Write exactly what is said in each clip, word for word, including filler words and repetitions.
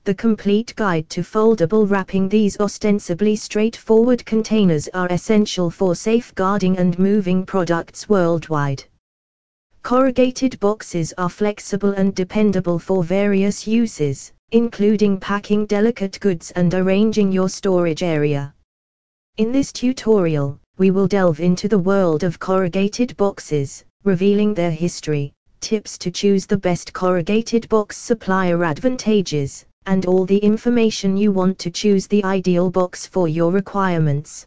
The complete guide to foldable wrapping. These ostensibly straightforward containers are essential for safeguarding and moving products worldwide. Corrugated boxes are flexible and dependable for various uses, including packing delicate goods and arranging your storage area. In this tutorial, we will delve into the world of corrugated boxes, revealing their history, tips to choose the best corrugated box supplier, advantages, and all the information you want to choose the ideal box for your requirements.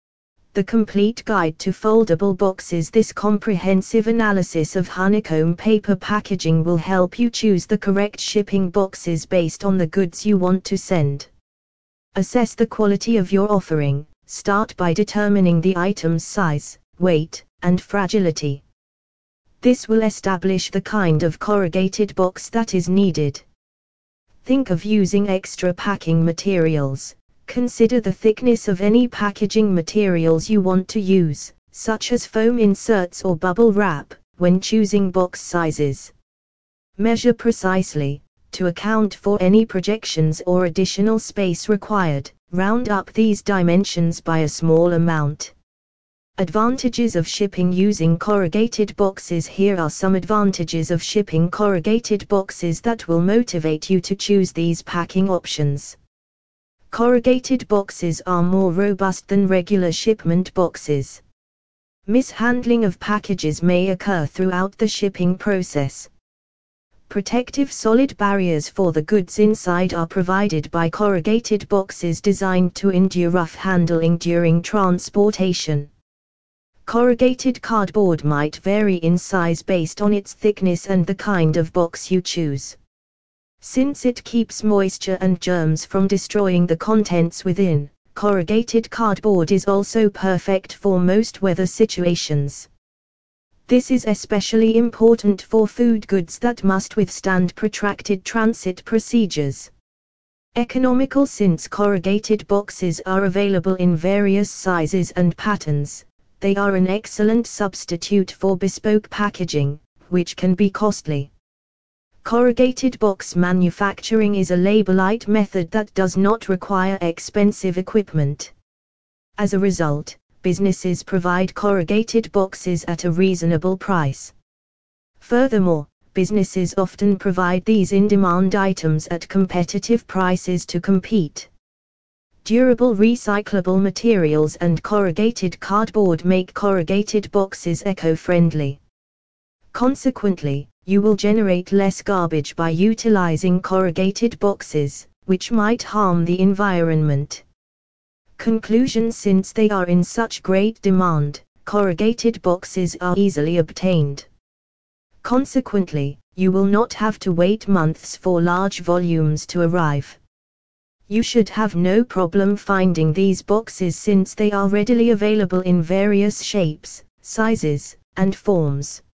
The complete guide to foldable boxes. This comprehensive analysis of honeycomb paper packaging will help you choose the correct shipping boxes based on the goods you want to send. Assess the quality of your offering. Start by determining the item's size, weight, and fragility. This will establish the kind of corrugated box that is needed. Think of using extra packing materials. Consider the thickness of any packaging materials you want to use, such as foam inserts or bubble wrap, when choosing box sizes. Measure precisely. To account for any projections or additional space required, round up these dimensions by a small amount. Advantages of shipping using corrugated boxes. Here are some advantages of shipping corrugated boxes that will motivate you to choose these packing options. Corrugated boxes are more robust than regular shipment boxes. Mishandling of packages may occur throughout the shipping process. Protective solid barriers for the goods inside are provided by corrugated boxes designed to endure rough handling during transportation. Corrugated cardboard might vary in size based on its thickness and the kind of box you choose. Since it keeps moisture and germs from destroying the contents within, corrugated cardboard is also perfect for most weather situations. This is especially important for food goods that must withstand protracted transit procedures. Economical. Since corrugated boxes are available in various sizes and patterns, they are an excellent substitute for bespoke packaging, which can be costly. Corrugated box manufacturing is a labor-light method that does not require expensive equipment. As a result, businesses provide corrugated boxes at a reasonable price. Furthermore, businesses often provide these in-demand items at competitive prices to compete. Durable recyclable materials and corrugated cardboard make corrugated boxes eco-friendly. Consequently, you will generate less garbage by utilizing corrugated boxes, which might harm the environment. Conclusion. Since they are in such great demand, corrugated boxes are easily obtained. Consequently, you will not have to wait months for large volumes to arrive. You should have no problem finding these boxes since they are readily available in various shapes, sizes, and forms.